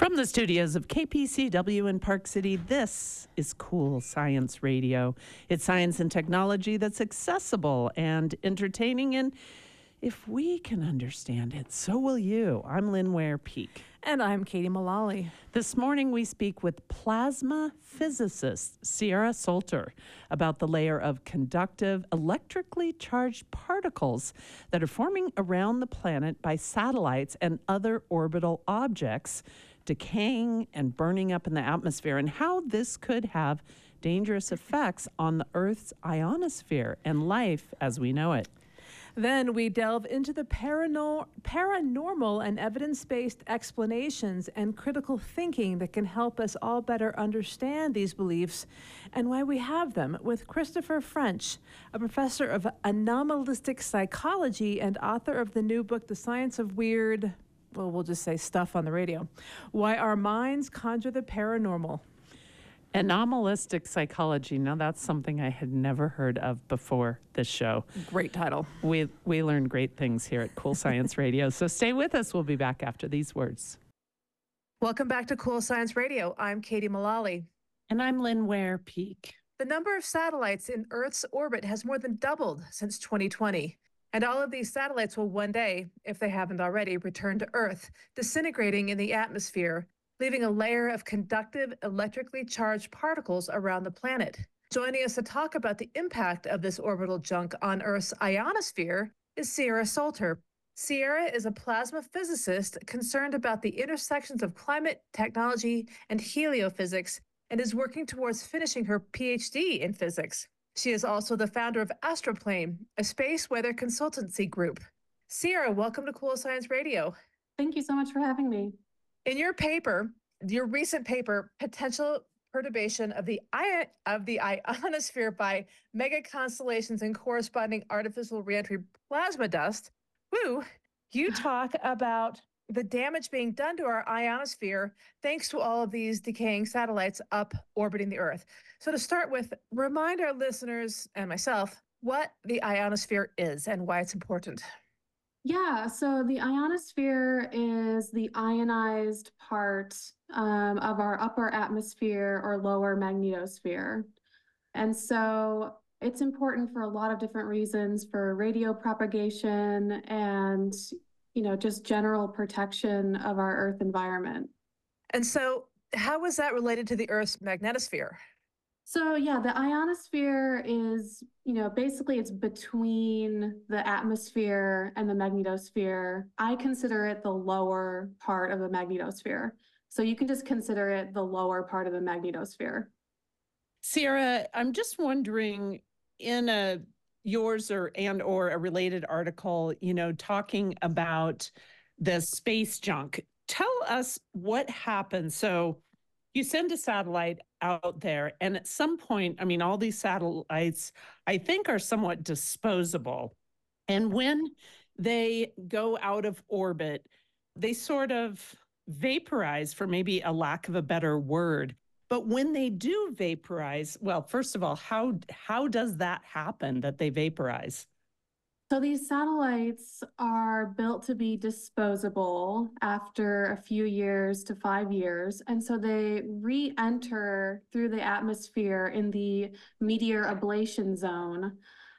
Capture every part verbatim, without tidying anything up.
From the studios of K P C W in Park City, this is Cool Science Radio. It's science and technology that's accessible and entertaining, and if we can understand it, so will you. I'm Lynn Ware-Peak. And I'm Katie Mullally. This morning we speak with plasma physicist Sierra Solter about the layer of conductive, electrically charged particles that are forming around the planet by satellites and other orbital objects, decaying and burning up in the atmosphere, and how this could have dangerous effects on the Earth's ionosphere and life as we know it. Then we delve into the paranor- paranormal and evidence-based explanations and critical thinking that can help us all better understand these beliefs and why we have them with Christopher French, a professor of anomalistic psychology and author of the new book, The Science of Weird, well, we'll just say stuff on the radio, Why Our Minds Conjure the Paranormal. Anomalistic psychology. Now that's something I had never heard of before this show. Great title. We we learn great things here at Cool Science Radio. So stay with us. We'll be back after these words. Welcome back to Cool Science Radio. I'm Katie Mullally. And I'm Lynn Ware-Peak. The number of satellites in Earth's orbit has more than doubled since twenty twenty. And all of these satellites will one day, if they haven't already, return to Earth, disintegrating in the atmosphere, leaving a layer of conductive, electrically charged particles around the planet. Joining us to talk about the impact of this orbital junk on Earth's ionosphere is Sierra Solter. Sierra is a plasma physicist concerned about the intersections of climate, technology, and heliophysics, and is working towards finishing her P H D in physics. She is also the founder of Astroplane, a space weather consultancy group. Sierra, welcome to Cool Science Radio. Thank you so much for having me. In your paper, your recent paper, Potential Perturbation of the I- of the Ionosphere by Mega Constellations and Corresponding Artificial Reentry Plasma Dust, woo, you talk about the damage being done to our ionosphere thanks to all of these decaying satellites up orbiting the Earth. So to start with, remind our listeners and myself what the ionosphere is and why it's important. Yeah, so the ionosphere is the ionized part um, of our upper atmosphere or lower magnetosphere. And so it's important for a lot of different reasons, for radio propagation and, you know, just general protection of our Earth environment. And so how is that related to the Earth's magnetosphere? So yeah, the ionosphere is, you know, basically it's between the atmosphere and the magnetosphere. I consider it the lower part of the magnetosphere. So you can just consider it the lower part of the magnetosphere. Sierra, I'm just wondering, in a yours or and or a related article, you know, talking about the space junk, tell us what happens. So you send a satellite out there, and at some point, I mean, all these satellites, I think, are somewhat disposable. And when they go out of orbit, they sort of vaporize, for maybe a lack of a better word. But when they do vaporize, well, first of all, how how does that happen, that they vaporize? So these satellites are built to be disposable after a few years to five years. And so they re-enter through the atmosphere in the meteor ablation zone.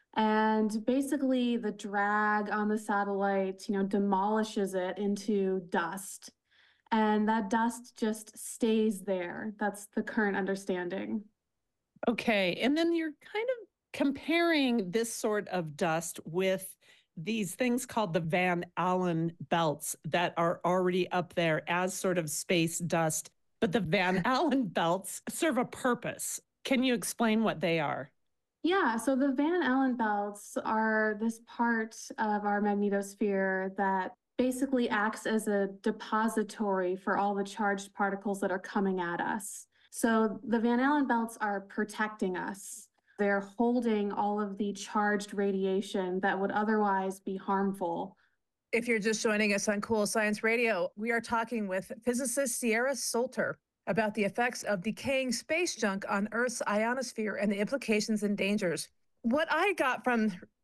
And basically the drag on the satellite, you know, demolishes it into dust. And that dust just stays there. That's the current understanding. Okay. And then you're kind of comparing this sort of dust with these things called the Van Allen belts that are already up there as sort of space dust. But the Van Allen belts serve a purpose. Can you explain what they are? Yeah, so the Van Allen belts are this part of our magnetosphere that basically acts as a depository for all the charged particles that are coming at us. So the Van Allen belts are protecting us. They're holding all of the charged radiation that would otherwise be harmful. If you're just joining us on Cool Science Radio, we are talking with physicist Sierra Solter about the effects of decaying space junk on Earth's ionosphere and the implications and dangers. What I got from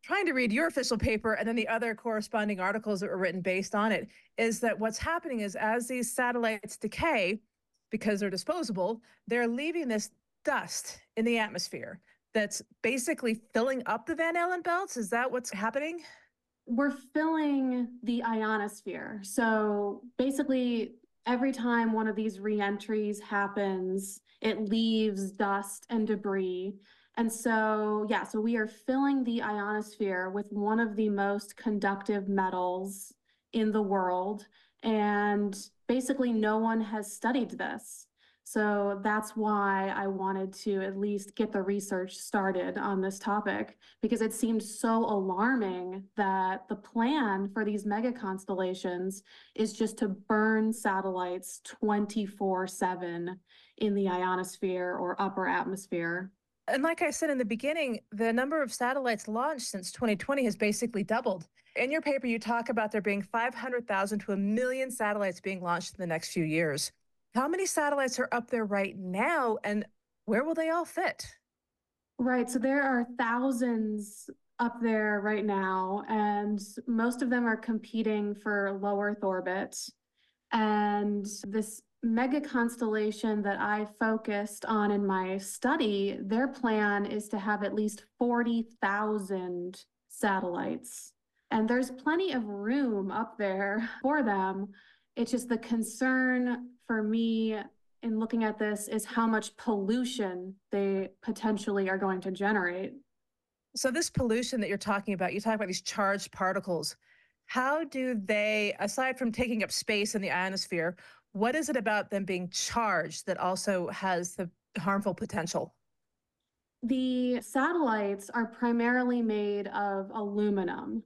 trying to read your official paper and then the other corresponding articles that were written based on it, is that what's happening is as these satellites decay, because they're disposable, they're leaving this dust in the atmosphere that's basically filling up the Van Allen belts. Is that what's happening? We're filling the ionosphere. So basically, every time one of these reentries happens, it leaves dust and debris. And so, yeah, so we are filling the ionosphere with one of the most conductive metals in the world. And basically, no one has studied this. So that's why I wanted to at least get the research started on this topic, because it seemed so alarming that the plan for these mega constellations is just to burn satellites twenty-four seven in the ionosphere or upper atmosphere. And like I said in the beginning, the number of satellites launched since twenty twenty has basically doubled. In your paper, you talk about there being five hundred thousand to a million satellites being launched in the next few years. How many satellites are up there right now, and where will they all fit? Right, so there are thousands up there right now, and most of them are competing for low Earth orbit. And this mega constellation that I focused on in my study, their plan is to have at least forty thousand satellites. And there's plenty of room up there for them. It's just the concern for me in looking at this is how much pollution they potentially are going to generate. So this pollution that you're talking about, you talk about these charged particles. How do they, aside from taking up space in the ionosphere, what is it about them being charged that also has the harmful potential? The satellites are primarily made of aluminum,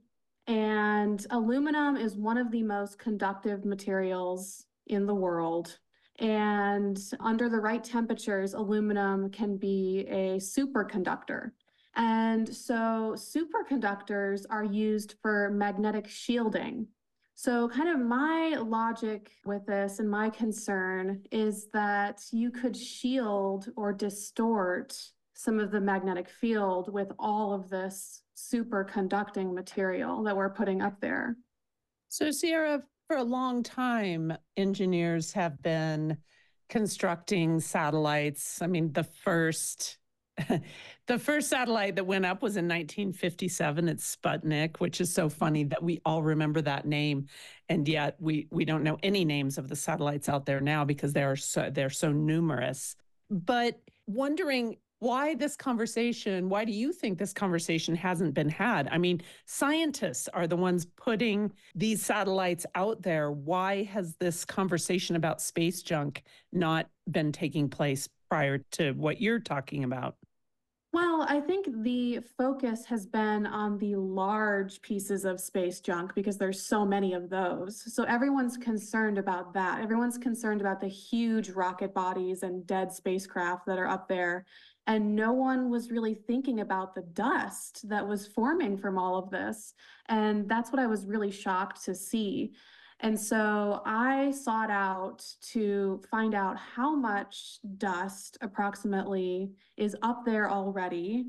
and aluminum is one of the most conductive materials in the world. And under the right temperatures, aluminum can be a superconductor. And so superconductors are used for magnetic shielding. So kind of my logic with this and my concern is that you could shield or distort some of the magnetic field with all of this superconducting material that we're putting up there. So Sierra, for a long time, engineers have been constructing satellites. I mean, the first the first satellite that went up was in nineteen fifty-seven. It's Sputnik, which is so funny that we all remember that name, and yet we we don't know any names of the satellites out there now because they are so they're so numerous. But wondering why this conversation, why do you think this conversation hasn't been had? I mean, scientists are the ones putting these satellites out there. Why has this conversation about space junk not been taking place prior to what you're talking about? Well, I think the focus has been on the large pieces of space junk because there's so many of those. So everyone's concerned about that. Everyone's concerned about the huge rocket bodies and dead spacecraft that are up there. And no one was really thinking about the dust that was forming from all of this. And that's what I was really shocked to see. And so I sought out to find out how much dust approximately is up there already.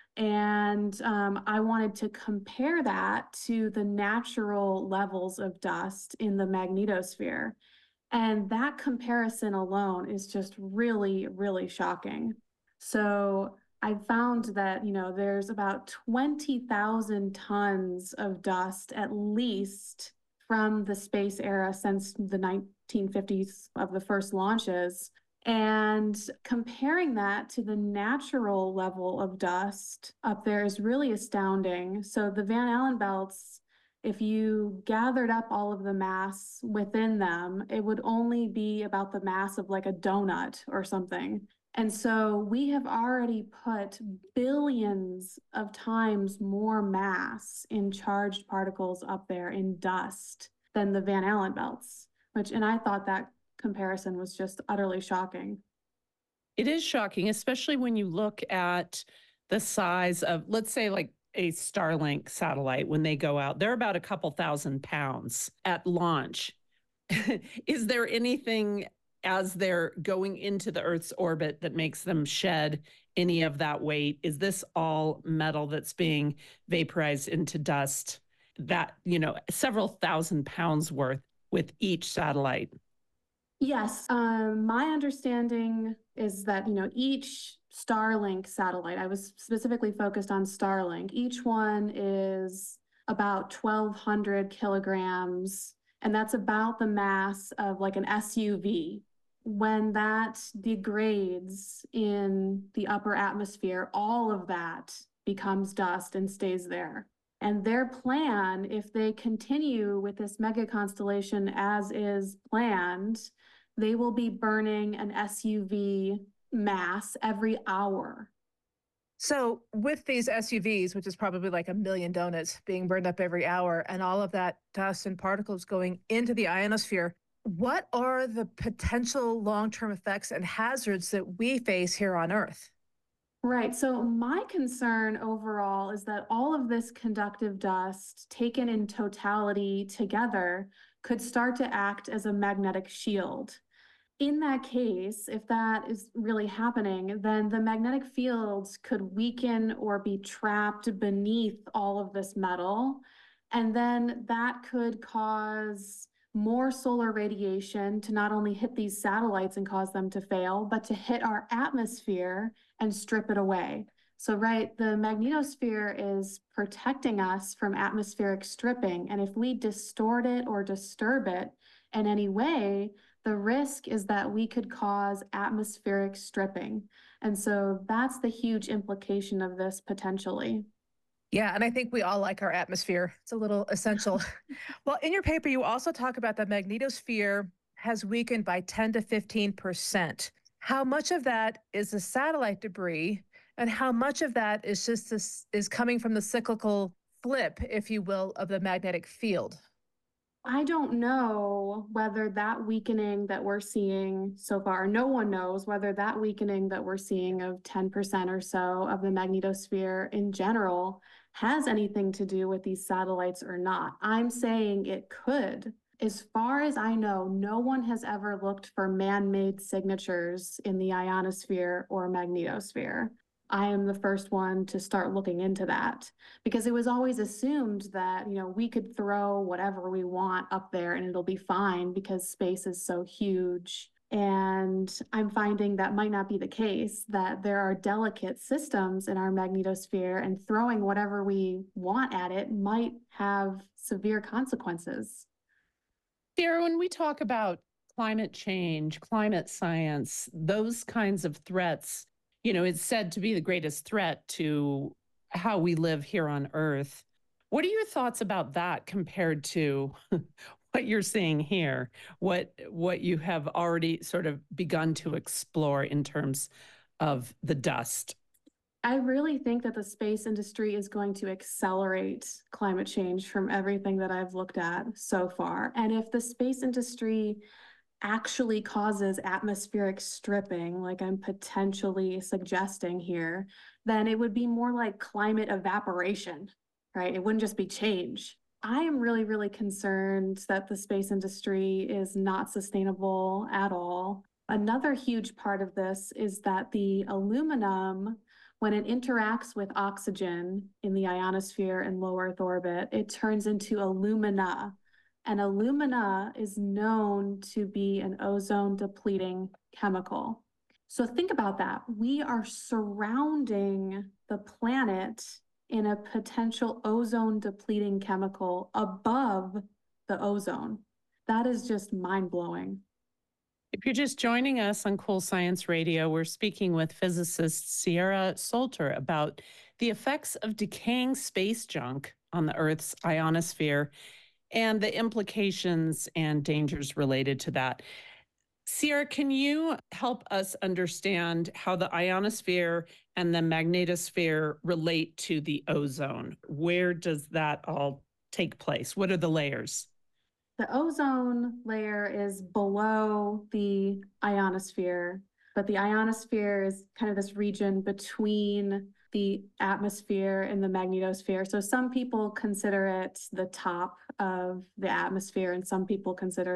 And um, I wanted to compare that to the natural levels of dust in the magnetosphere. And that comparison alone is just really, really shocking. So I found that, you know, there's about twenty thousand tons of dust at least from the space era since the nineteen fifties of the first launches. And comparing that to the natural level of dust up there is really astounding. So the Van Allen belts, if you gathered up all of the mass within them, it would only be about the mass of like a donut or something. And so we have already put billions of times more mass in charged particles up there in dust than the Van Allen belts, which, and I thought that comparison was just utterly shocking. It is shocking, especially when you look at the size of, let's say, like a Starlink satellite. When they go out, they're about a couple thousand pounds at launch. Is there anything as they're going into the Earth's orbit that makes them shed any of that weight? Is this all metal that's being vaporized into dust, that, you know, several thousand pounds worth with each satellite? Yes, um, my understanding is that, you know, each Starlink satellite, I was specifically focused on Starlink, each one is about twelve hundred kilograms, and that's about the mass of like an S U V. When that degrades in the upper atmosphere, all of that becomes dust and stays there. And their plan, if they continue with this mega constellation as is planned, they will be burning an S U V mass every hour. So, with these S U Vs, which is probably like a million donuts being burned up every hour, and all of that dust and particles going into the ionosphere, what are the potential long term effects and hazards that we face here on Earth? Right. So, my concern overall is that all of this conductive dust taken in totality together could start to act as a magnetic shield. In that case, if that is really happening, then the magnetic fields could weaken or be trapped beneath all of this metal. And then that could cause more solar radiation to not only hit these satellites and cause them to fail, but to hit our atmosphere and strip it away. So, right, the magnetosphere is protecting us from atmospheric stripping. And if we distort it or disturb it in any way, the risk is that we could cause atmospheric stripping. And so that's the huge implication of this potentially. Yeah, and I think we all like our atmosphere. It's a little essential. Well, in your paper, you also talk about the magnetosphere has weakened by ten to fifteen percent. How much of that is the satellite debris, and how much of that is just this is coming from the cyclical flip, if you will, of the magnetic field? I don't know whether that weakening that we're seeing so far, no one knows whether that weakening that we're seeing of ten percent or so of the magnetosphere in general has anything to do with these satellites or not. I'm saying it could. As far as I know, no one has ever looked for man-made signatures in the ionosphere or magnetosphere. I am the first one to start looking into that because it was always assumed that, you know, we could throw whatever we want up there and it'll be fine because space is so huge. And I'm finding that might not be the case, that there are delicate systems in our magnetosphere, and throwing whatever we want at it might have severe consequences. Sarah, when we talk about climate change, climate science, those kinds of threats, you know, it's said to be the greatest threat to how we live here on Earth. What are your thoughts about that compared to what you're seeing here, what what you have already sort of begun to explore in terms of the dust? I really think that the space industry is going to accelerate climate change from everything that I've looked at so far. And if the space industry actually causes atmospheric stripping, like I'm potentially suggesting here, then it would be more like climate evaporation, right? It wouldn't just be change. I am really, really concerned that the space industry is not sustainable at all. Another huge part of this is that the aluminum, when it interacts with oxygen in the ionosphere and low Earth orbit, it turns into alumina. And alumina is known to be an ozone depleting chemical. So think about that. We are surrounding the planet in a potential ozone depleting chemical above the ozone. That is just mind blowing. If you're just joining us on Cool Science Radio, we're speaking with physicist Sierra Salter about the effects of decaying space junk on the Earth's ionosphere and the implications and dangers related to that. Sierra, can you help us understand how the ionosphere and the magnetosphere relate to the ozone? Where does that all take place? What are the layers? The ozone layer is below the ionosphere, but the ionosphere is kind of this region between the atmosphere and the magnetosphere. So some people consider it the top of the atmosphere, and some people consider it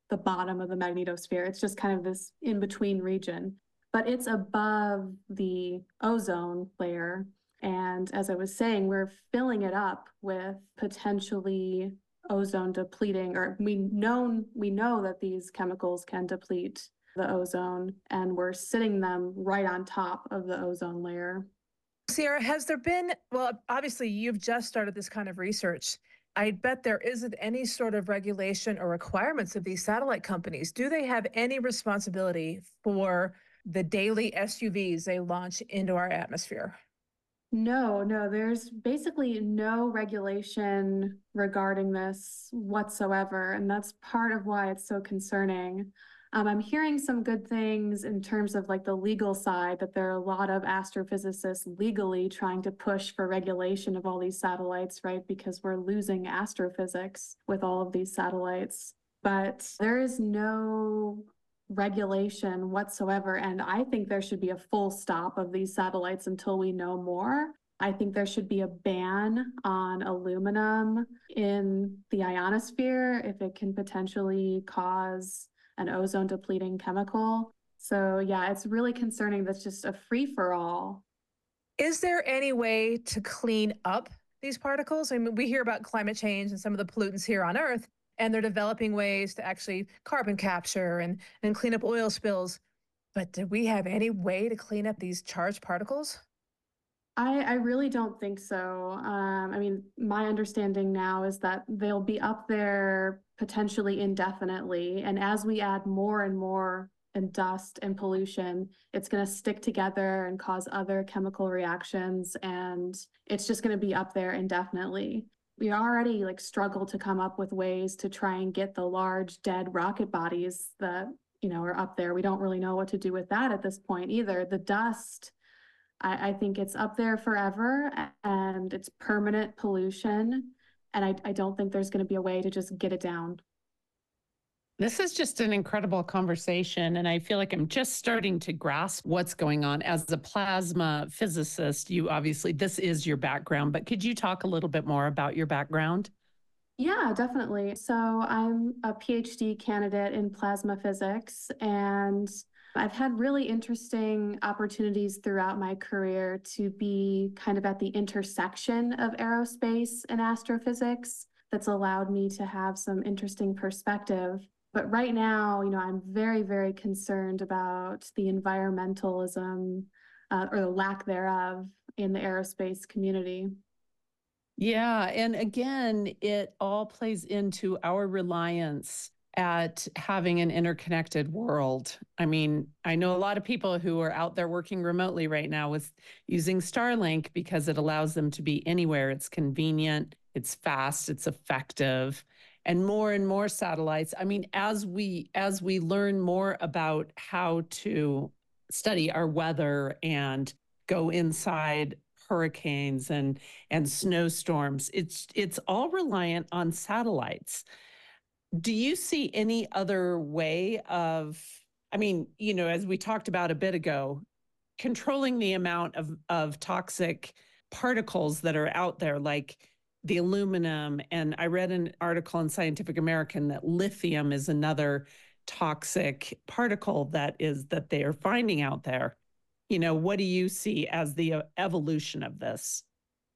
the bottom of the magnetosphere. It's just kind of this in-between region, but it's above the ozone layer. And as I was saying, we're filling it up with potentially ozone depleting, or we know we know that these chemicals can deplete the ozone, and we're sitting them right on top of the ozone layer. Sierra, has there been, well, obviously you've just started this kind of research. I bet there isn't any sort of regulation or requirements of these satellite companies. Do they have any responsibility for the daily S U Vs they launch into our atmosphere? No, no, there's basically no regulation regarding this whatsoever. And that's part of why it's so concerning. Um, I'm hearing some good things in terms of like the legal side, that there are a lot of astrophysicists legally trying to push for regulation of all these satellites, right? Because we're losing astrophysics with all of these satellites. But there is no regulation whatsoever. And I think there should be a full stop of these satellites until we know more. I think there should be a ban on aluminum in the ionosphere if it can potentially cause an ozone depleting chemical. So yeah, it's really concerning. That's just a free for all. Is there any way to clean up these particles? I mean, we hear about climate change and some of the pollutants here on Earth, and they're developing ways to actually carbon capture and, and clean up oil spills. But do we have any way to clean up these charged particles? I, I really don't think so. Um, I mean, my understanding now is that they'll be up there potentially indefinitely. And as we add more and more and dust and pollution, it's going to stick together and cause other chemical reactions. And it's just going to be up there indefinitely. We already like struggle to come up with ways to try and get the large dead rocket bodies that, you know, are up there. We don't really know what to do with that at this point either. The dust, I, I think it's up there forever, and it's permanent pollution. And I, I don't think there's going to be a way to just get it down. This is just an incredible conversation, and I feel like I'm just starting to grasp what's going on. As a plasma physicist, you obviously, this is your background, but could you talk a little bit more about your background? Yeah, definitely. So I'm a PhD candidate in plasma physics, and I've had really interesting opportunities throughout my career to be kind of at the intersection of aerospace and astrophysics. That's allowed me to have some interesting perspective. But right now, you know, I'm very, very concerned about the environmentalism uh, or the lack thereof in the aerospace community. Yeah. And again, it all plays into our reliance at having an interconnected world. I mean, I know a lot of people who are out there working remotely right now with using Starlink because it allows them to be anywhere. It's convenient, it's fast, it's effective, and more and more satellites. I mean, as we as we learn more about how to study our weather and go inside hurricanes and and snowstorms, it's it's all reliant on satellites. Do you see any other way of, I mean, you know, as we talked about a bit ago, controlling the amount of, of toxic particles that are out there, like the aluminum? And I read an article in Scientific American that lithium is another toxic particle that is that they are finding out there. You know, what do you see as the uh, evolution of this?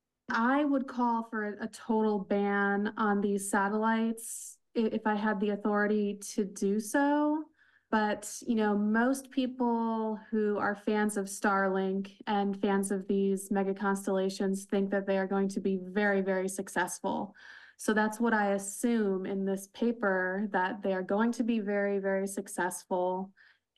I would call for a, a total ban on these satellites if I had the authority to do so. But, you know, most people who are fans of Starlink and fans of these mega constellations think that they are going to be very, very successful. So that's what I assume in this paper, that they are going to be very, very successful,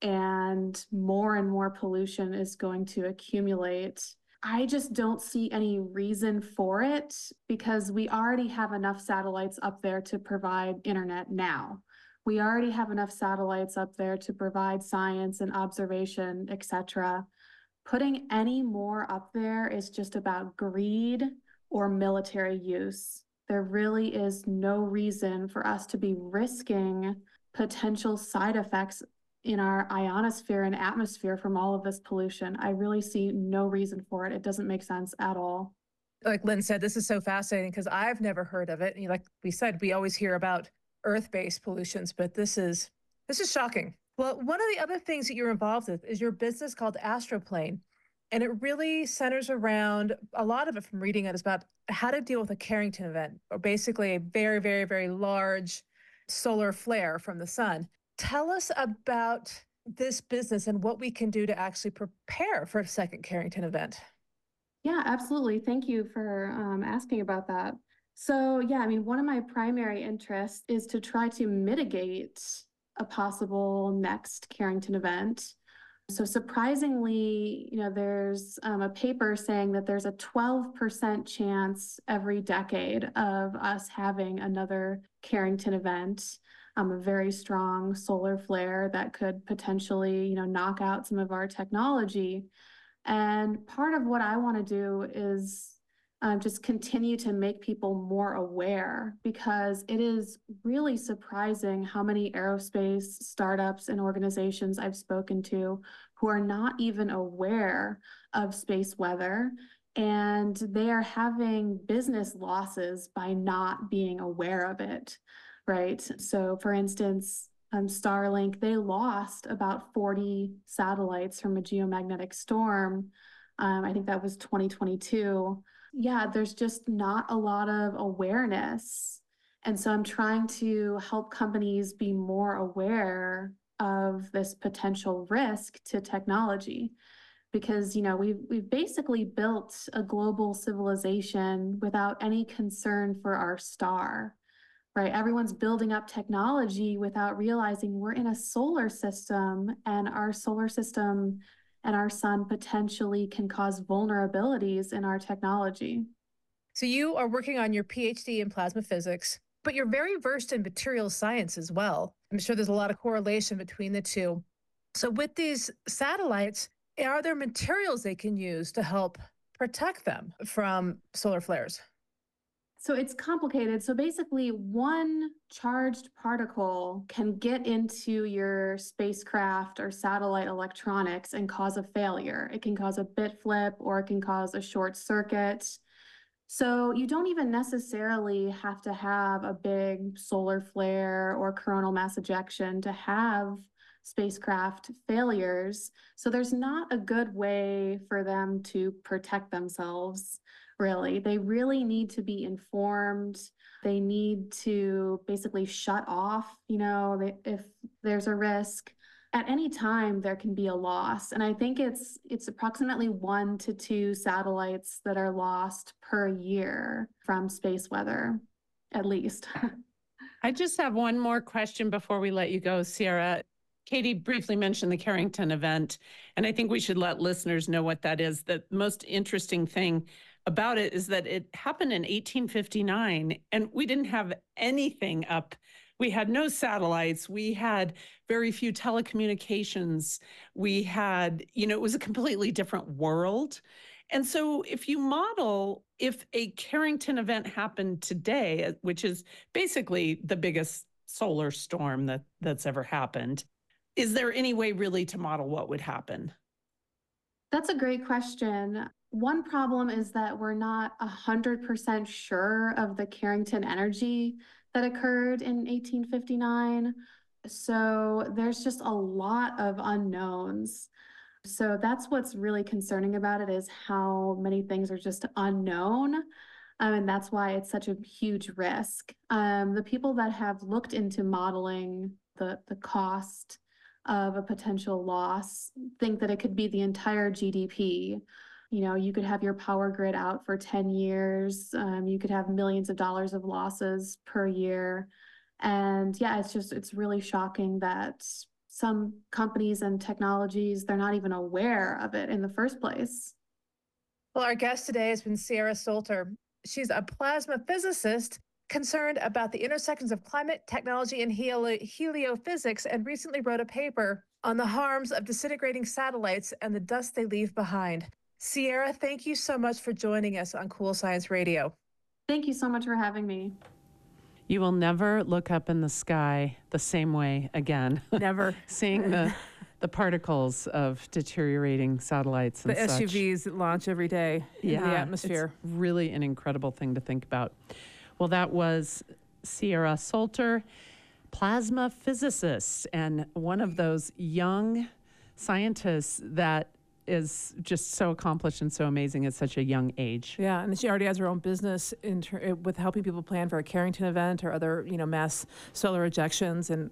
and more and more pollution is going to accumulate. I just don't see any reason for it, because we already have enough satellites up there to provide internet now. We already have enough satellites up there to provide science and observation, et cetera. Putting any more up there is just about greed or military use. There really is no reason for us to be risking potential side effects in our ionosphere and atmosphere from all of this pollution. I really see no reason for it. It doesn't make sense at all. Like Lynn said, this is so fascinating because I've never heard of it. And like we said, we always hear about Earth-based pollutions, but this is this is shocking. Well, one of the other things that you're involved with is your business called Astroplane. And it really centers around a lot of it from reading it is about how to deal with a Carrington event, or basically a very, very, very large solar flare from the sun. Tell us about this business and what we can do to actually prepare for a second Carrington event. Yeah, absolutely. Thank you for um, asking about that. So, yeah, I mean, one of my primary interests is to try to mitigate a possible next Carrington event. So surprisingly, you know, there's um, a paper saying that there's a twelve percent chance every decade of us having another Carrington event, um, a very strong solar flare that could potentially, you know, knock out some of our technology. And part of what I want to do is um, just continue to make people more aware, because it is really surprising how many aerospace startups and organizations I've spoken to who are not even aware of space weather, and they are having business losses by not being aware of it, right? So for instance, um, Starlink, they lost about forty satellites from a geomagnetic storm. Um, I think that was twenty twenty-two. Yeah, there's just not a lot of awareness. And so I'm trying to help companies be more aware of this potential risk to technology. Because, you know, we've, we've basically built a global civilization without any concern for our star, right? Everyone's building up technology without realizing we're in a solar system, and our solar system and our sun potentially can cause vulnerabilities in our technology. So you are working on your PhD in plasma physics, but you're very versed in material science as well. I'm sure there's a lot of correlation between the two. So with these satellites, are there materials they can use to help protect them from solar flares? So it's complicated. So basically, one charged particle can get into your spacecraft or satellite electronics and cause a failure. It can cause a bit flip, or it can cause a short circuit. So you don't even necessarily have to have a big solar flare or coronal mass ejection to have spacecraft failures. So there's not a good way for them to protect themselves, really. They really need to be informed. They need to basically shut off, you know, they, if there's a risk. At any time, there can be a loss. And I think it's it's approximately one to two satellites that are lost per year from space weather, at least. I just have one more question before we let you go, Sierra. Katie briefly mentioned the Carrington event, and I think we should let listeners know what that is. The most interesting thing about it is that it happened in eighteen fifty-nine, and we didn't have anything up. We had no satellites. We had very few telecommunications. We had, you know, it was a completely different world. And so if you model, if a Carrington event happened today, which is basically the biggest solar storm that, that's ever happened, is there any way really to model what would happen? That's a great question. One problem is that we're not one hundred percent sure of the Carrington energy that occurred in eighteen fifty-nine. So there's just a lot of unknowns. So that's what's really concerning about it, is how many things are just unknown. Um, and that's why it's such a huge risk. Um, the people that have looked into modeling the, the cost of a potential loss think that it could be the entire G D P. You know, you could have your power grid out for ten years. Um, you could have millions of dollars of losses per year. And yeah, it's just, it's really shocking that some companies and technologies, they're not even aware of it in the first place. Well, our guest today has been Sierra Solter. She's a plasma physicist concerned about the intersections of climate, technology, and heli- heliophysics, and recently wrote a paper on the harms of disintegrating satellites and the dust they leave behind. Sierra, thank you so much for joining us on Cool Science Radio. Thank you so much for having me. You will never look up in the sky the same way again. Never. Seeing the the particles of deteriorating satellites and the such. S U Vs that launch every day yeah, in the atmosphere. It's really an incredible thing to think about. Well, that was Sierra Salter, plasma physicist, and one of those young scientists that is just so accomplished and so amazing at such a young age. Yeah, and she already has her own business in ter- with helping people plan for a Carrington event or other, you know, mass solar ejections, and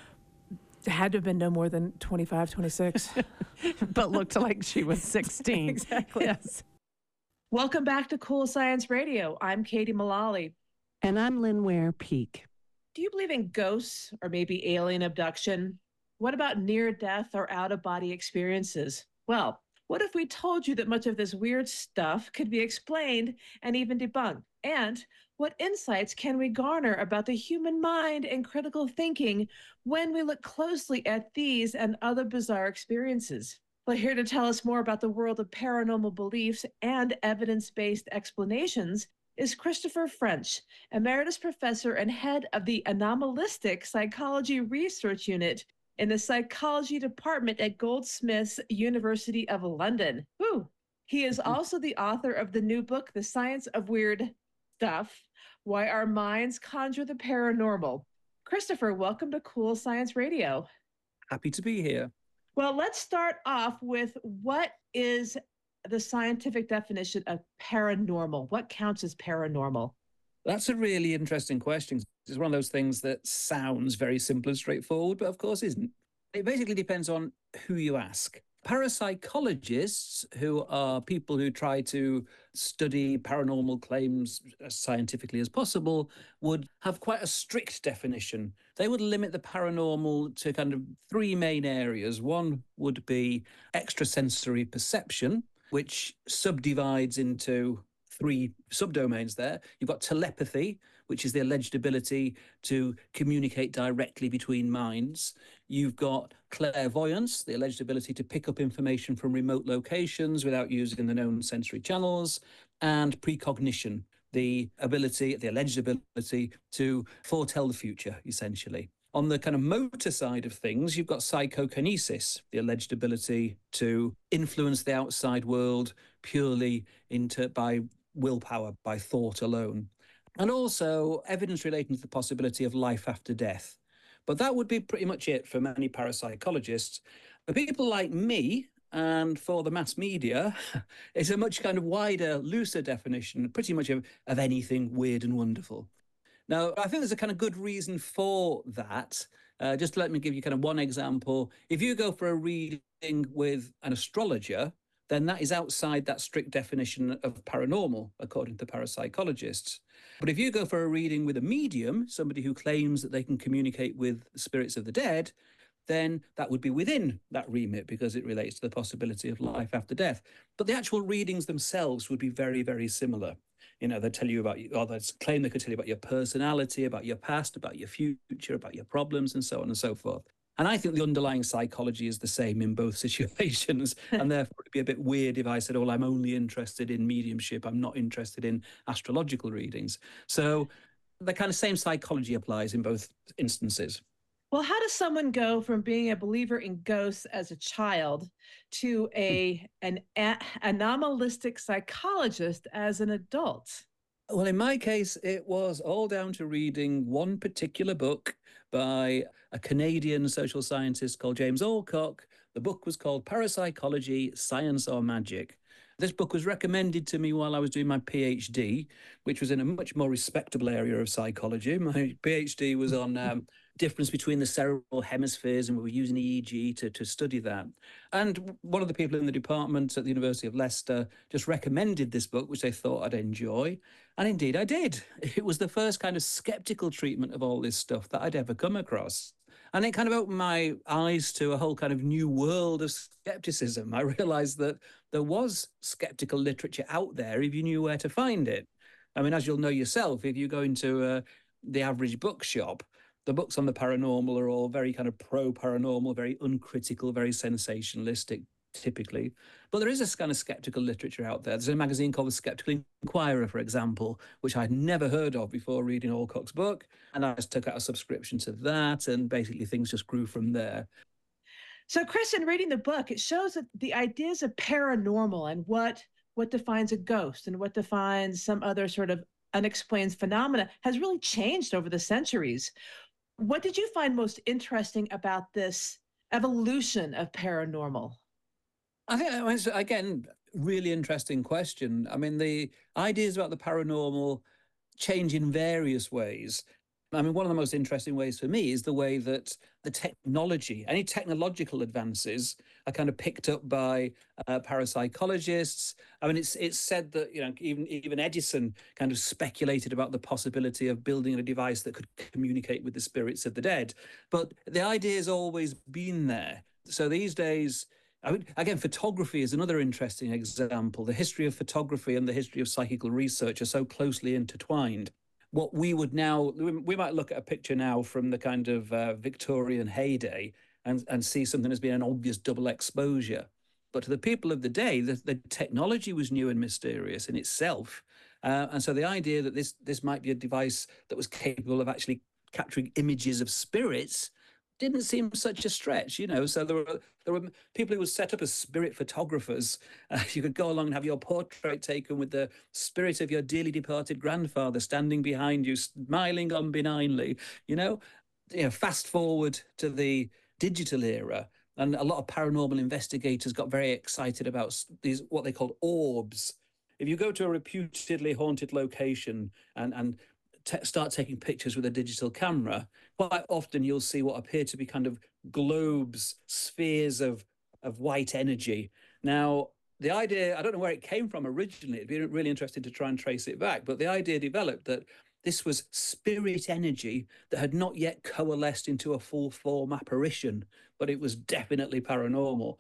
had to have been no more than twenty-five, twenty-six. But looked like she was sixteen. Exactly. Yes. Welcome back to Cool Science Radio. I'm Katie Mullally. And I'm Lynn Ware Peak. Do you believe in ghosts or maybe alien abduction? What about near-death or out-of-body experiences? Well, what if we told you that much of this weird stuff could be explained and even debunked? And what insights can we garner about the human mind and critical thinking when we look closely at these and other bizarre experiences? Well, here to tell us more about the world of paranormal beliefs and evidence-based explanations is Christopher French, Emeritus Professor and Head of the Anomalistic Psychology Research Unit in the Psychology Department at Goldsmiths, University of London. Woo. He is also the author of the new book, The Science of Weird Stuff, Why Our Minds Conjure the Paranormal. Christopher, welcome to Cool Science Radio. Happy to be here. Well, let's start off with what is the scientific definition of paranormal? What counts as paranormal? That's a really interesting question. It's one of those things that sounds very simple and straightforward, but of course isn't. It basically depends on who you ask. Parapsychologists, who are people who try to study paranormal claims as scientifically as possible, would have quite a strict definition. They would limit the paranormal to kind of three main areas. One would be extrasensory perception, which subdivides into three subdomains there. You've got telepathy, which is the alleged ability to communicate directly between minds. You've got clairvoyance, the alleged ability to pick up information from remote locations without using the known sensory channels. And precognition, the ability, the alleged ability to foretell the future, essentially. On the kind of motor side of things, you've got psychokinesis, the alleged ability to influence the outside world purely into by willpower, by thought alone. And also evidence relating to the possibility of life after death. But that would be pretty much it for many parapsychologists. For people like me, and for the mass media, it's a much kind of wider, looser definition, pretty much of, of anything weird and wonderful. Now, I think there's a kind of good reason for that. Uh, just let me give you kind of one example. If you go for a reading with an astrologer, then that is outside that strict definition of paranormal, according to parapsychologists. But if you go for a reading with a medium, somebody who claims that they can communicate with the spirits of the dead, then that would be within that remit because it relates to the possibility of life after death. But the actual readings themselves would be very, very similar. You know, they tell you about, or they claim they could tell you about your personality, about your past, about your future, about your problems, and so on and so forth. And I think the underlying psychology is the same in both situations. And therefore, it'd be a bit weird if I said, oh, I'm only interested in mediumship. I'm not interested in astrological readings. So the kind of same psychology applies in both instances. Well, how does someone go from being a believer in ghosts as a child to a an a- anomalistic psychologist as an adult? Well, in my case, it was all down to reading one particular book by a Canadian social scientist called James Alcock. The book was called Parapsychology, Science or Magic. This book was recommended to me while I was doing my PhD, which was in a much more respectable area of psychology. My PhD was on um, difference between the cerebral hemispheres, and we were using E E G to, to study that. And one of the people in the department at the University of Leicester just recommended this book, which they thought I'd enjoy. And indeed I did. It was the first kind of skeptical treatment of all this stuff that I'd ever come across. And it kind of opened my eyes to a whole kind of new world of skepticism. I realized that there was skeptical literature out there if you knew where to find it. I mean, as you'll know yourself, if you go into uh, the average bookshop, the books on the paranormal are all very kind of pro-paranormal, very uncritical, very sensationalistic, typically. But there is this kind of skeptical literature out there. There's a magazine called The Skeptical Inquirer, for example, which I'd never heard of before reading Alcock's book. And I just took out a subscription to that, and basically things just grew from there. So, Chris, in reading the book, it shows that the ideas of paranormal and what what defines a ghost and what defines some other sort of unexplained phenomena has really changed over the centuries. What did you find most interesting about this evolution of paranormal? I think that was, again, really interesting question. I mean, the ideas about the paranormal change in various ways. I mean, one of the most interesting ways for me is the way that the technology, any technological advances, are kind of picked up by uh, parapsychologists. I mean, it's it's said that, you know, even even Edison kind of speculated about the possibility of building a device that could communicate with the spirits of the dead. But the idea has always been there. So these days, I mean, again, photography is another interesting example. The history of photography and the history of psychical research are so closely intertwined. What we would now, we might look at a picture now from the kind of uh, Victorian heyday and, and see something as being an obvious double exposure. But to the people of the day, the, the technology was new and mysterious in itself. Uh, and so the idea that this, this might be a device that was capable of actually capturing images of spirits didn't seem such a stretch, you know. So there were there were people who would set up as spirit photographers. Uh, you could go along and have your portrait taken with the spirit of your dearly departed grandfather standing behind you, smiling on benignly. You know, you know. Fast forward to the digital era, and a lot of paranormal investigators got very excited about these what they called orbs. If you go to a reputedly haunted location and and start taking pictures with a digital camera, quite often you'll see what appear to be kind of globes, spheres of, of white energy. Now, the idea, I don't know where it came from originally, it'd be really interesting to try and trace it back, but the idea developed that this was spirit energy that had not yet coalesced into a full form apparition, but it was definitely paranormal.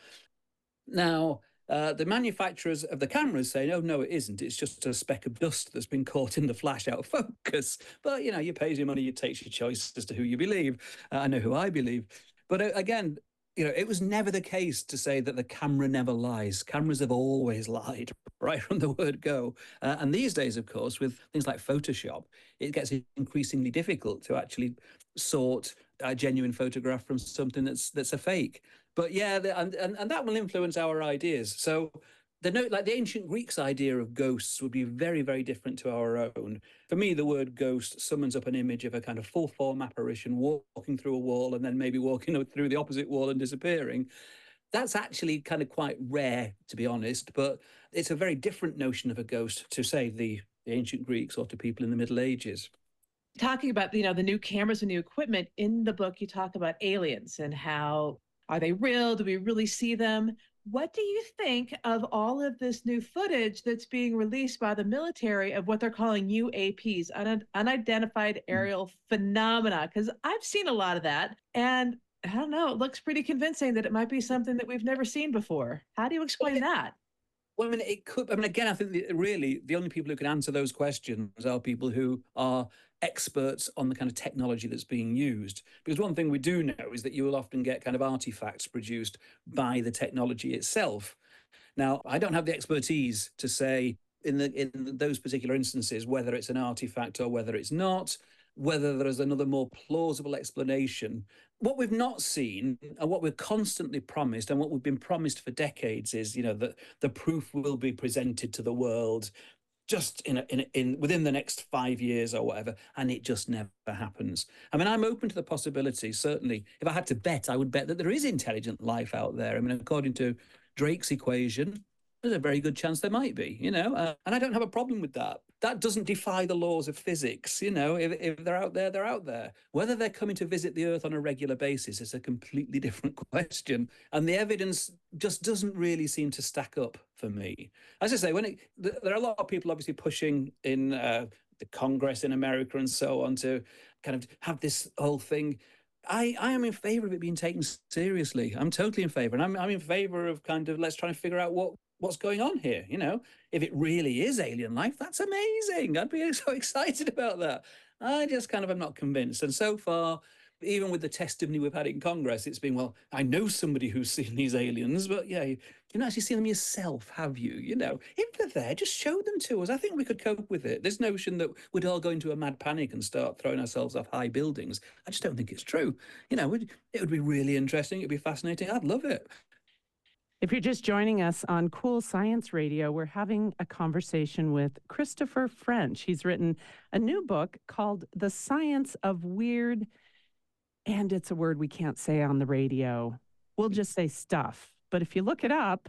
Now, Uh, the manufacturers of the cameras say, no, no, it isn't. It's just a speck of dust that's been caught in the flash out of focus. But, you know, you pay your money, you take your choice as to who you believe. Uh, I know who I believe. But uh, again, you know, it was never the case to say that the camera never lies. Cameras have always lied, right from the word go. Uh, and these days, of course, with things like Photoshop, it gets increasingly difficult to actually sort a genuine photograph from something that's that's a fake. But yeah, the, and, and and that will influence our ideas. So the note, like the ancient Greeks' idea of ghosts would be very, very different to our own. For me, the word ghost summons up an image of a kind of full form apparition walking through a wall and then maybe walking through the opposite wall and disappearing. That's actually kind of quite rare, to be honest, but it's a very different notion of a ghost to, say, the, the ancient Greeks or to people in the Middle Ages. Talking about, you know, the new cameras and new equipment, in the book you talk about aliens and how, are they real? Do we really see them? What do you think of all of this new footage that's being released by the military of what they're calling U A Ps, un- unidentified aerial mm. phenomena? Because I've seen a lot of that, and I don't know, it looks pretty convincing that it might be something that we've never seen before. How do you explain well, that? Well, I mean, it could, I mean, again, I think the, really the only people who can answer those questions are people who are experts on the kind of technology that's being used. Because one thing we do know is that you will often get kind of artifacts produced by the technology itself. Now, I don't have the expertise to say in the in those particular instances whether it's an artifact or whether it's not, whether there is another more plausible explanation. What we've not seen and what we're constantly promised and what we've been promised for decades is, you know, that the proof will be presented to the world just in, a, in, a, in within the next five years or whatever, and it just never happens. I mean, I'm open to the possibility, certainly. If I had to bet, I would bet that there is intelligent life out there. I mean, according to Drake's equation, there's a very good chance there might be, you know, uh, and I don't have a problem with that. That doesn't defy the laws of physics, you know, if, if they're out there, they're out there. Whether they're coming to visit the Earth on a regular basis is a completely different question. And the evidence just doesn't really seem to stack up for me. As I say, when it, there are a lot of people obviously pushing in uh, the Congress in America and so on to kind of have this whole thing. I, I am in favor of it being taken seriously. I'm totally in favor. And I'm, I'm in favor of kind of, let's try and figure out what what's going on here. You know, if it really is alien life, that's amazing. I'd be so excited about that. I just kind of am not convinced. And so far, even with the testimony we've had in Congress, it's been, well, I know somebody who's seen these aliens, but yeah, you haven't actually seen them yourself, have you? You know, if they're there, just show them to us. I think we could cope with it. This notion that we'd all go into a mad panic and start throwing ourselves off high buildings, I just don't think it's true. You know, it would be really interesting. It'd be fascinating. I'd love it. If you're just joining us on Cool Science Radio, we're having a conversation with Christopher French. He's written a new book called The Science of Weird, and it's a word we can't say on the radio. We'll just say stuff. But if you look it up,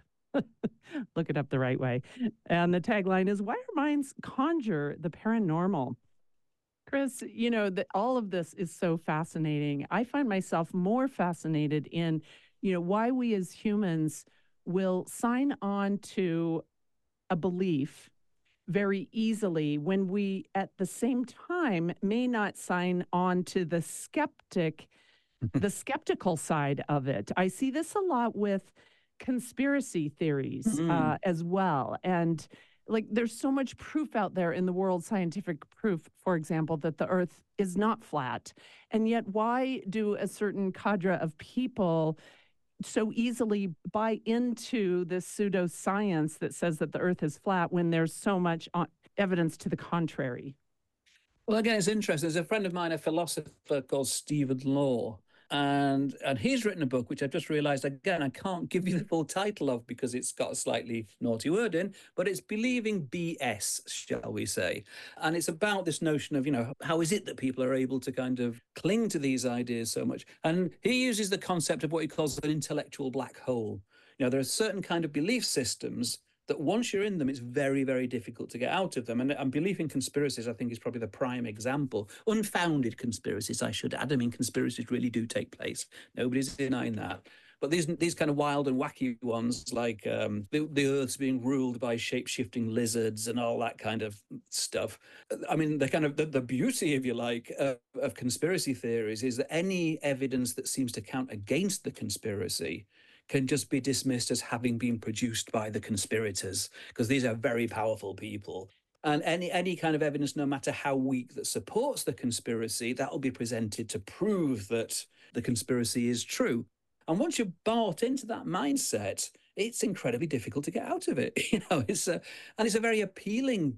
look it up the right way. And the tagline is, Why Our Minds Conjure the Paranormal. Chris, you know, that all of this is so fascinating. I find myself more fascinated in, you know, why we as humans will sign on to a belief very easily when we at the same time may not sign on to the skeptic, the skeptical side of it. I see this a lot with conspiracy theories Mm. uh, as well. And like there's so much proof out there in the world, scientific proof, for example, that the earth is not flat. And yet why do a certain cadre of people so easily buy into this pseudoscience that says that the earth is flat when there's so much on- evidence to the contrary? Well, again, it's interesting. There's a friend of mine, a philosopher called Stephen Law, and and he's written a book which I've just realized, again, I can't give you the full title of because it's got a slightly naughty word in, but it's Believing B S, shall we say. And it's about this notion of, you know, how is it that people are able to kind of cling to these ideas so much? And he uses the concept of what he calls an intellectual black hole. You know, there are certain kind of belief systems that once you're in them, it's very, very difficult to get out of them. And, and belief in conspiracies, I think, is probably the prime example. Unfounded conspiracies, I should add. I mean, conspiracies really do take place. Nobody's denying that. But these these kind of wild and wacky ones, like um, the, the Earth's being ruled by shape-shifting lizards and all that kind of stuff. I mean, the kind of the, the beauty, if you like, uh, of conspiracy theories is that any evidence that seems to count against the conspiracy can just be dismissed as having been produced by the conspirators, because these are very powerful people. And any any kind of evidence, no matter how weak, that supports the conspiracy, that will be presented to prove that the conspiracy is true. And once you're bought into that mindset, it's incredibly difficult to get out of it. You know, it's a, and it's a very appealing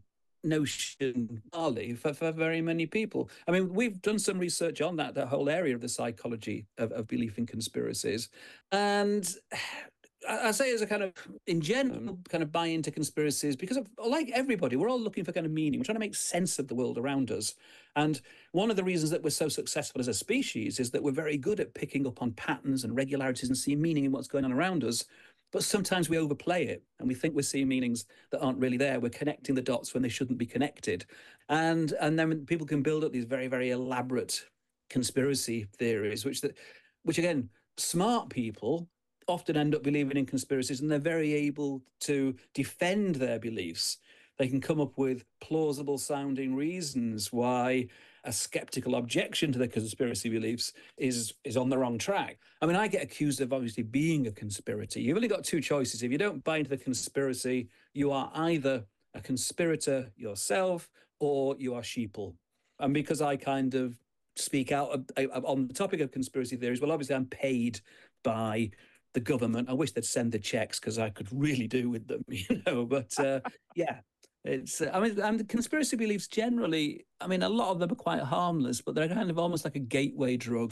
notion, Ali, for, for very many people. I mean, we've done some research on that, that whole area of the psychology of, of belief in conspiracies. And I, I say as a kind of, in general, kind of buy into conspiracies because of, like everybody, we're all looking for kind of meaning. We're trying to make sense of the world around us. And one of the reasons that we're so successful as a species is that we're very good at picking up on patterns and regularities and seeing meaning in what's going on around us. But sometimes we overplay it and we think we're seeing meanings that aren't really there. We're connecting the dots when they shouldn't be connected. And and then people can build up these very, very elaborate conspiracy theories, which, that, which again, smart people often end up believing in conspiracies, and they're very able to defend their beliefs. They can come up with plausible sounding reasons why a skeptical objection to the conspiracy beliefs is is on the wrong track. I mean, I get accused of obviously being a conspirator. You've only got two choices. If you don't buy into the conspiracy, you are either a conspirator yourself or you are sheeple. And because I kind of speak out on the topic of conspiracy theories, well, obviously I'm paid by the government. I wish they'd send the checks because I could really do with them, you know, but uh, yeah. It's, uh, I mean, and the conspiracy beliefs generally, I mean, a lot of them are quite harmless, but they're kind of almost like a gateway drug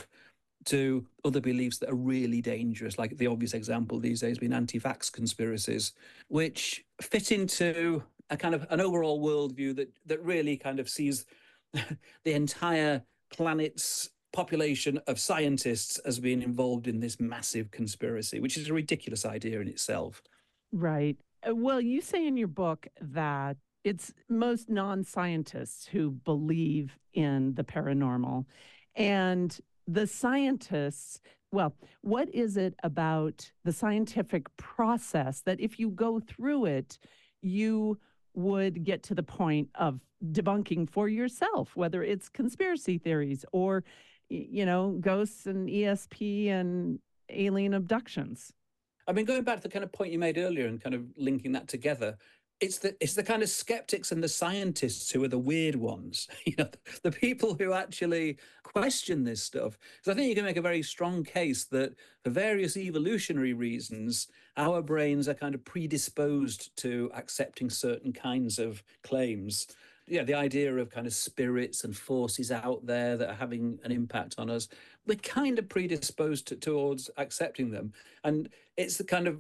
to other beliefs that are really dangerous, like the obvious example these days being anti-vax conspiracies, which fit into a kind of an overall worldview that, that really kind of sees the entire planet's population of scientists as being involved in this massive conspiracy, which is a ridiculous idea in itself. Right. Uh, Well, you say in your book that it's most non-scientists who believe in the paranormal. And the scientists, well, what is it about the scientific process that if you go through it, you would get to the point of debunking for yourself, whether it's conspiracy theories or, y- you know, ghosts and E S P and alien abductions? I mean, going back to the kind of point you made earlier and kind of linking that together, it's the it's the kind of skeptics and the scientists who are the weird ones, you know, the people who actually question this stuff. Because I think you can make a very strong case that for various evolutionary reasons, our brains are kind of predisposed to accepting certain kinds of claims. Yeah, the idea of kind of spirits and forces out there that are having an impact on us, we're kind of predisposed to, towards accepting them. And it's the kind of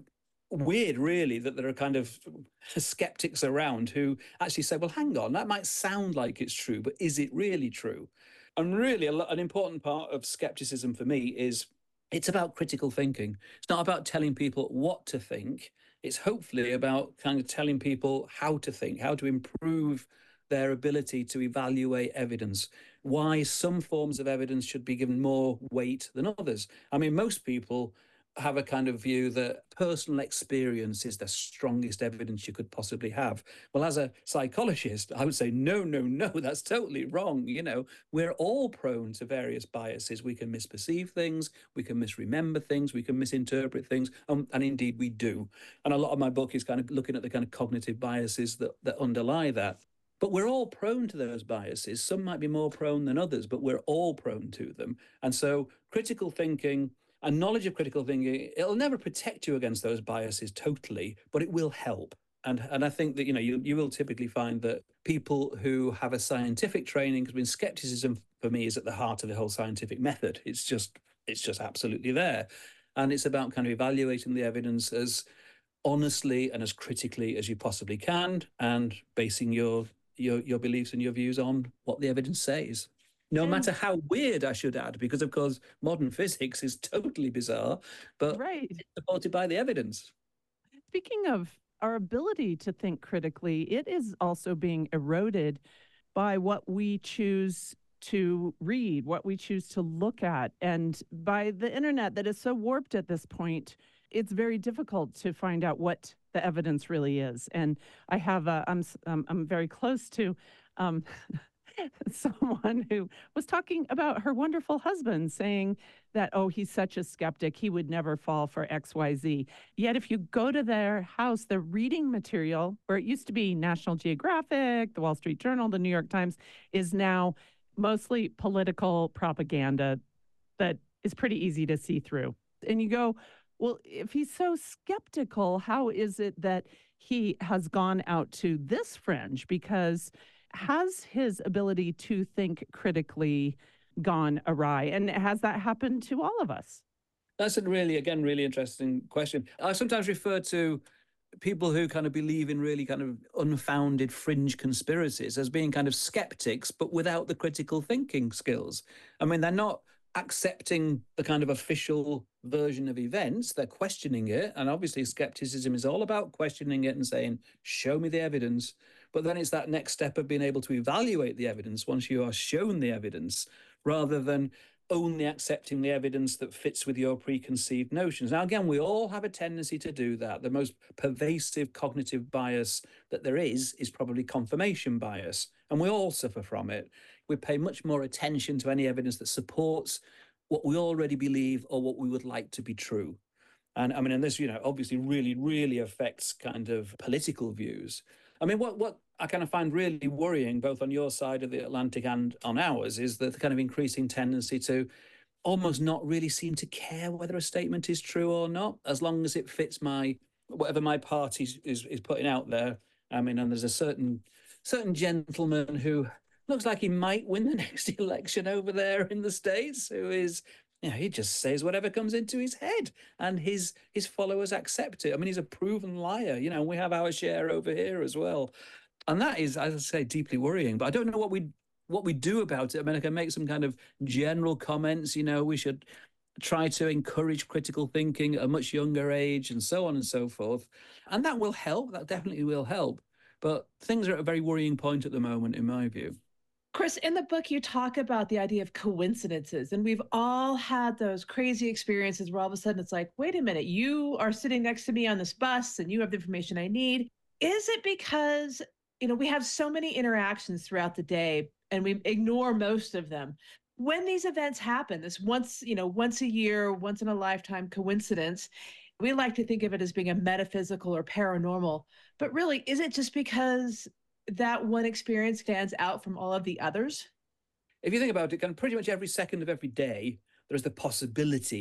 weird, really, that there are kind of skeptics around who actually say, well, hang on, that might sound like it's true, but is it really true? And really, a lo- an important part of skepticism for me is it's about critical thinking. It's not about telling people what to think. It's hopefully about kind of telling people how to think, how to improve their ability to evaluate evidence, why some forms of evidence should be given more weight than others. I mean, most people have a kind of view that personal experience is the strongest evidence you could possibly have. Well, as a psychologist, I would say, no, no, no, that's totally wrong. You know, we're all prone to various biases. We can misperceive things, we can misremember things, we can misinterpret things, um, and indeed we do. And a lot of my book is kind of looking at the kind of cognitive biases that, that underlie that. But we're all prone to those biases. Some might be more prone than others, but we're all prone to them. And so critical thinking and knowledge of critical thinking, it'll never protect you against those biases totally, but it will help. And, and I think that, you know, you, you will typically find that people who have a scientific training, because I mean, skepticism for me is at the heart of the whole scientific method. It's just, it's just absolutely there. And it's about kind of evaluating the evidence as honestly and as critically as you possibly can, and basing your, your, your beliefs and your views on what the evidence says. No And- matter how weird, I should add, because of course modern physics is totally bizarre, but Right. it's supported by the evidence. Speaking of our ability to think critically, it is also being eroded by what we choose to read, what we choose to look at, and by the internet that is so warped at this point. It's very difficult to find out what the evidence really is. And I have a, I'm s- um, I'm very close to um, someone who was talking about her wonderful husband, saying that, oh, he's such a skeptic, he would never fall for X Y Z. Yet if you go to their house, the reading material, where it used to be National Geographic, the Wall Street Journal, the New York Times, is now mostly political propaganda that is pretty easy to see through. And you go, well, if he's so skeptical, how is it that he has gone out to this fringe? Because has his ability to think critically gone awry? And has that happened to all of us? That's a really, again, really interesting question. I sometimes refer to people who kind of believe in really kind of unfounded fringe conspiracies as being kind of skeptics, but without the critical thinking skills. I mean, they're not accepting the kind of official version of events, they're questioning it. And obviously, skepticism is all about questioning it and saying, show me the evidence. But then it's that next step of being able to evaluate the evidence once you are shown the evidence, rather than only accepting the evidence that fits with your preconceived notions. Now, again, we all have a tendency to do that. The most pervasive cognitive bias that there is is probably confirmation bias, and we all suffer from it. We pay much more attention to any evidence that supports what we already believe or what we would like to be true. And I mean, and this, you know, obviously really, really affects kind of political views. I mean, what, what I kind of find really worrying, both on your side of the Atlantic and on ours, is the kind of increasing tendency to almost not really seem to care whether a statement is true or not, as long as it fits my, whatever my party is, is putting out there. I mean, and there's a certain, certain gentleman who looks like he might win the next election over there in the States, who is, you know, he just says whatever comes into his head, and his his followers accept it. I mean, he's a proven liar. You know, we have our share over here as well. And that is, as I say, deeply worrying. But I don't know what we what we do about it. I mean, I can make some kind of general comments. You know, we should try to encourage critical thinking at a much younger age, and so on and so forth. And that will help. That definitely will help. But things are at a very worrying point at the moment, in my view. Chris, in the book, you talk about the idea of coincidences, and we've all had those crazy experiences where all of a sudden it's like, wait a minute, you are sitting next to me on this bus and you have the information I need. Is it because, you know, we have so many interactions throughout the day and we ignore most of them? When these events happen, this once, you know, once a year, once in a lifetime coincidence, we like to think of it as being a metaphysical or paranormal, but really, is it just because that one experience stands out from all of the others? If you think about it, kind of pretty much every second of every day, there's the possibility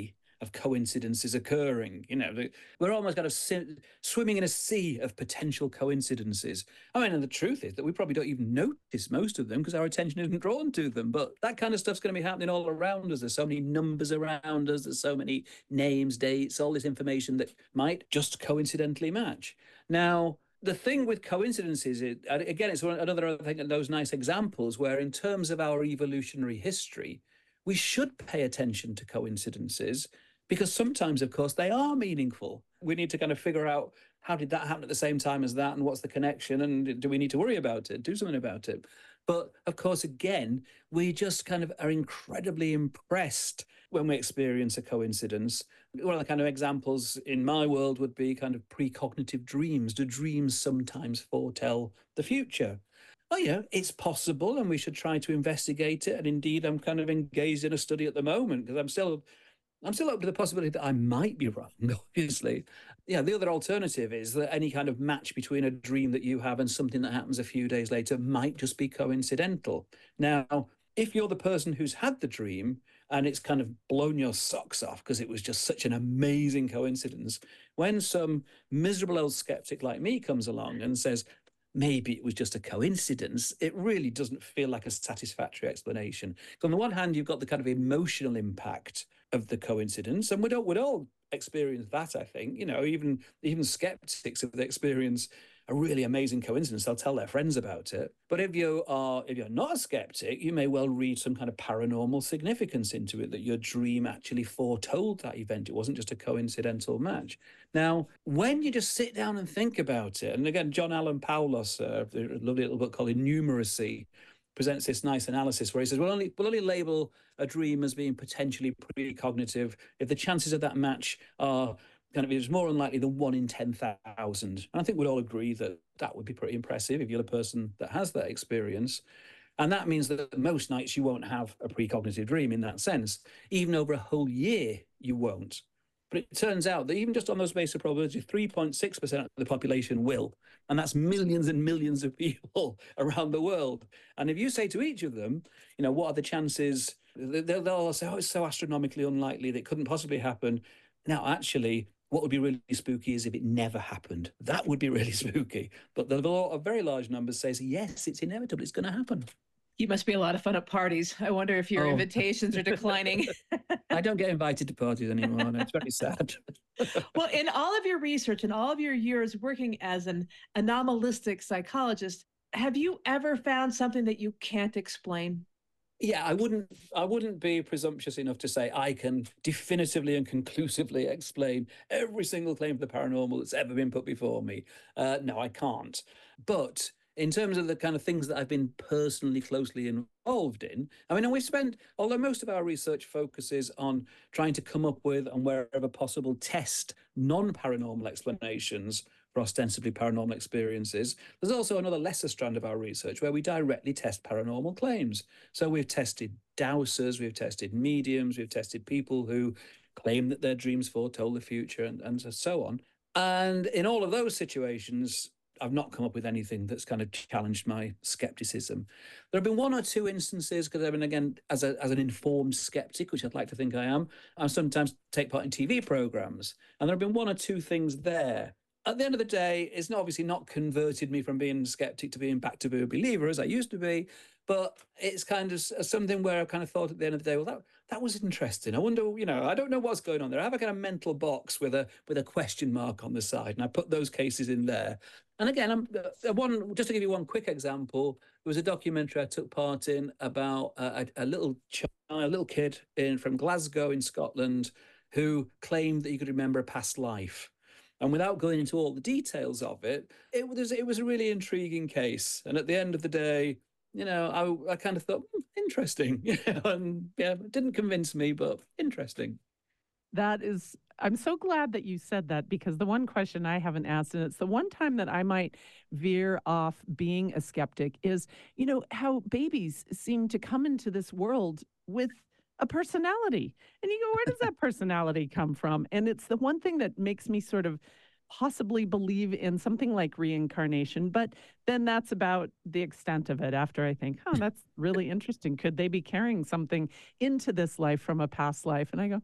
of coincidences occurring. You know, the- we're almost kind of si- swimming in a sea of potential coincidences. I mean, and the truth is that we probably don't even notice most of them because our attention isn't drawn to them. But that kind of stuff's going to be happening all around us. There's so many numbers around us. There's so many names, dates, all this information that might just coincidentally match. Now, the thing with coincidences is, again, it's one, another I think, of those nice examples where in terms of our evolutionary history, we should pay attention to coincidences because sometimes, of course, they are meaningful. We need to kind of figure out how did that happen at the same time as that and what's the connection and do we need to worry about it, do something about it? But of course, again, we just kind of are incredibly impressed when we experience a coincidence. One of the kind of examples in my world would be kind of precognitive dreams. Do dreams sometimes foretell the future? Oh, yeah, it's possible, and we should try to investigate it. And indeed, I'm kind of engaged in a study at the moment because I'm still, I'm still open to the possibility that I might be wrong. Obviously, yeah. The other alternative is that any kind of match between a dream that you have and something that happens a few days later might just be coincidental. Now, if you're the person who's had the dream and it's kind of blown your socks off because it was just such an amazing coincidence, when some miserable old skeptic like me comes along and says, maybe it was just a coincidence, it really doesn't feel like a satisfactory explanation. On the one hand, you've got the kind of emotional impact of the coincidence, and we'd all, we'd all experience that, I think. You know, even, even skeptics, if they experience a really amazing coincidence, they'll tell their friends about it. But if you are, if you're not a skeptic, you may well read some kind of paranormal significance into it, that your dream actually foretold that event. It wasn't just a coincidental match. Now, when you just sit down and think about it, and again, John Allen Paulos, uh, a lovely little book called Innumeracy, presents this nice analysis where he says, we'll only, we'll only label a dream as being potentially precognitive if the chances of that match are kind of, it's more unlikely than one in ten thousand. And I think we'd all agree that that would be pretty impressive if you're the person that has that experience. And that means that most nights you won't have a precognitive dream in that sense. Even over a whole year, you won't. But it turns out that even just on those basic probabilities, three point six percent of the population will. And that's millions and millions of people around the world. And if you say to each of them, you know, what are the chances? They'll, they'll say, oh, it's so astronomically unlikely that it couldn't possibly happen. Now, actually, what would be really spooky is if it never happened. That would be really spooky. But the law of very large numbers says, yes, it's inevitable. It's going to happen. You must be a lot of fun at parties. I wonder if your Oh. invitations are declining. I don't get invited to parties anymore, and it's very sad. Well, in all of your research and all of your years working as an anomalistic psychologist, have you ever found something that you can't explain? Yeah, I wouldn't I wouldn't be presumptuous enough to say I can definitively and conclusively explain every single claim for the paranormal that's ever been put before me. Uh, no, I can't. But in terms of the kind of things that I've been personally closely involved in, I mean, and we've spent, although most of our research focuses on trying to come up with and wherever possible test non-paranormal explanations for ostensibly paranormal experiences, there's also another lesser strand of our research where we directly test paranormal claims. So we've tested dowsers, we've tested mediums, we've tested people who claim that their dreams foretold the future, and, and so on. And in all of those situations, I've not come up with anything that's kind of challenged my skepticism. There have been one or two instances, because I've been, again, as, a, as an informed skeptic, which I'd like to think I am, I sometimes take part in T V programs, and there have been one or two things there. At the end of the day, it's not obviously not converted me from being a skeptic to being back to being a believer as I used to be, but it's kind of something where I've kind of thought at the end of the day, well, that that was interesting. I wonder, you know, I don't know what's going on there. I have a kind of mental box with a with a question mark on the side, and I put those cases in there. And again, I'm uh, one just to give you one quick example. There was a documentary I took part in about a, a, a little child, a little kid in from Glasgow in Scotland who claimed that he could remember a past life. And without going into all the details of it, it was it was a really intriguing case. And at the end of the day, you know, I, I kind of thought, hmm, interesting. You know, and yeah, it didn't convince me, but interesting. That is, I'm so glad that you said that, because the one question I haven't asked, and it's the one time that I might veer off being a skeptic, is, you know, how babies seem to come into this world with a personality. And you go, where does that personality come from? And it's the one thing that makes me sort of possibly believe in something like reincarnation. But then that's about the extent of it after I think, oh, that's really interesting. Could they be carrying something into this life from a past life? And I go, hmm,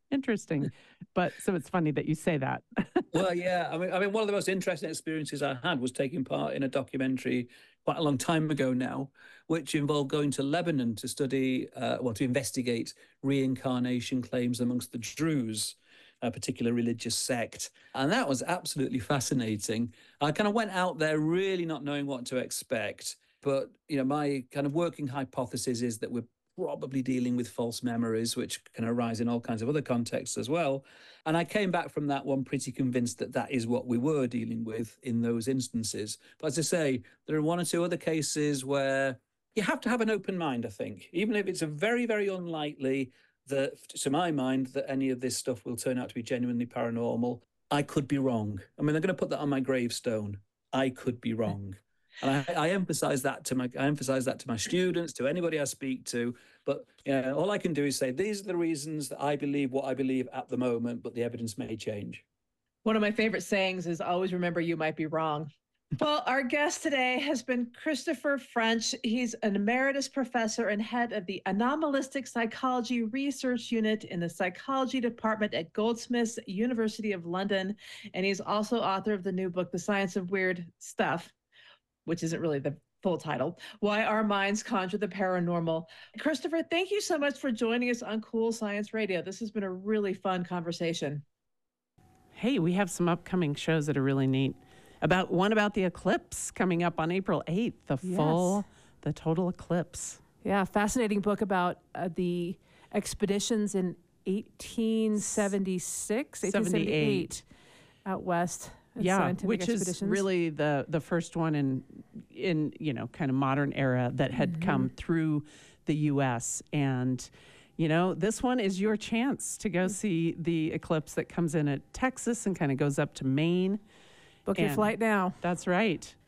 Interesting. But so it's funny that you say that. Well, yeah. I mean, I mean, one of the most interesting experiences I had was taking part in a documentary quite a long time ago now, which involved going to Lebanon to study, uh, well, to investigate reincarnation claims amongst the Druze, a particular religious sect. And that was absolutely fascinating. I kind of went out there really not knowing what to expect. But, you know, my kind of working hypothesis is that we're probably dealing with false memories, which can arise in all kinds of other contexts as well. And I came back from that one pretty convinced that that is what we were dealing with in those instances. But as I say, there are one or two other cases where you have to have an open mind, I think, even if it's a very, very unlikely that, to my mind, that any of this stuff will turn out to be genuinely paranormal. I could be wrong. I mean, I'm going to put that on my gravestone. I could be wrong. And I, I emphasize that to my I emphasize that to my students, to anybody I speak to. But you know, all I can do is say these are the reasons that I believe what I believe at the moment, but the evidence may change. One of my favorite sayings is always remember you might be wrong. Well, our guest today has been Christopher French. He's an emeritus professor and head of the Anomalistic Psychology Research Unit in the Psychology Department at Goldsmiths, University of London. And he's also author of the new book, The Science of Weird Stuff, which isn't really the full title, Why Our Minds Conjure the Paranormal. Christopher, thank you so much for joining us on Cool Science Radio. This has been a really fun conversation. Hey, we have some upcoming shows that are really neat. About one about the eclipse coming up on April eighth, the Yes. full, the total eclipse. Yeah, fascinating book about uh, the expeditions in eighteen seventy-six, eighteen seventy-eight out west. uh, Yeah, scientific which is expeditions. really the the first one in in you know kind of modern era that had Mhm. come through the U S And you know this one is your chance to go see the eclipse that comes in at Texas and kind of goes up to Maine. Book your and- flight now. That's right.